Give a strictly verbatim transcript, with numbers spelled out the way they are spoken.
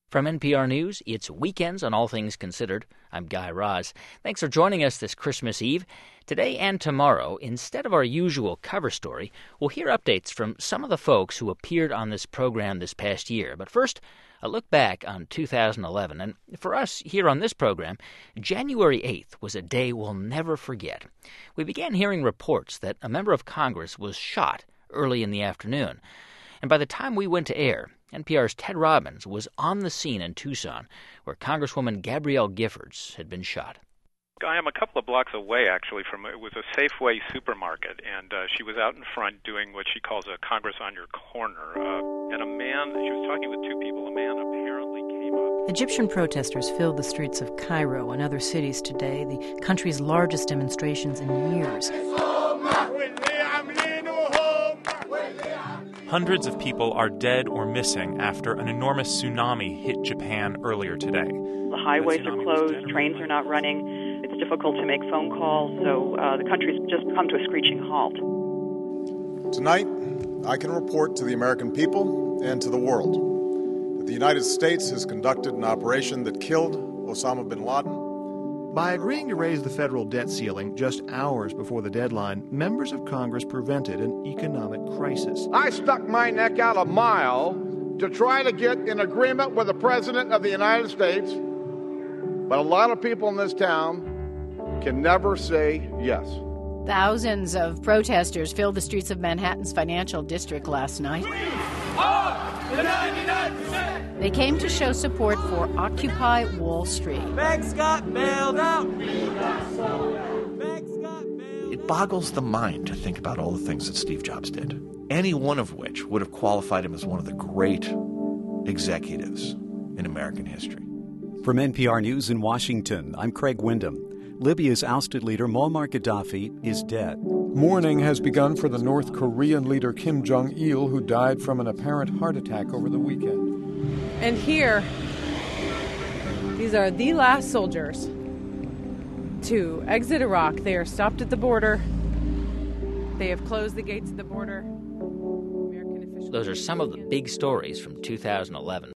From N P R News, it's Weekends on All Things Considered. I'm Guy Raz. Thanks for joining us this Christmas Eve. Today and tomorrow, instead of our usual cover story, we'll hear updates from some of the folks who appeared on this program this past year. But first, a look back on two thousand eleven. And for us here on this program, January eighth was a day we'll never forget. We began hearing reports that a member of Congress was shot early in the afternoon. And by the time we went to air, N P R's Ted Robbins was on the scene in Tucson, where Congresswoman Gabrielle Giffords had been shot. I am a couple of blocks away, actually, from it was a Safeway supermarket, and uh, she was out in front doing what she calls a Congress on your corner. Uh, and a man, she was talking with two people, a man apparently came up. Egyptian protesters filled the streets of Cairo and other cities today, the country's largest demonstrations in years. Hundreds of people are dead or missing after an enormous tsunami hit Japan earlier today. The highways are closed, trains are not running, it's difficult to make phone calls, so uh, the country's just come to a screeching halt. Tonight, I can report to the American people and to the world that the United States has conducted an operation that killed Osama bin Laden. By agreeing to raise the federal debt ceiling just hours before the deadline, members of Congress prevented an economic crisis. I stuck my neck out a mile to try to get an agreement with the President of the United States, but a lot of people in this town can never say yes. Thousands of protesters filled the streets of Manhattan's financial district last night. The ninety-nine percent. They came to show support for Occupy Wall Street. Banks got bailed out. Banks got bailed It boggles the mind to think about all the things that Steve Jobs did, any one of which would have qualified him as one of the great executives in American history. From N P R News in Washington, I'm Craig Windham. Libya's ousted leader Muammar Gaddafi is dead. Mourning has begun for the North Korean leader Kim Jong-il, who died from an apparent heart attack over the weekend. And here, these are the last soldiers to exit Iraq. They are stopped at the border. They have closed the gates of the border. Those are some of the big stories from two thousand eleven.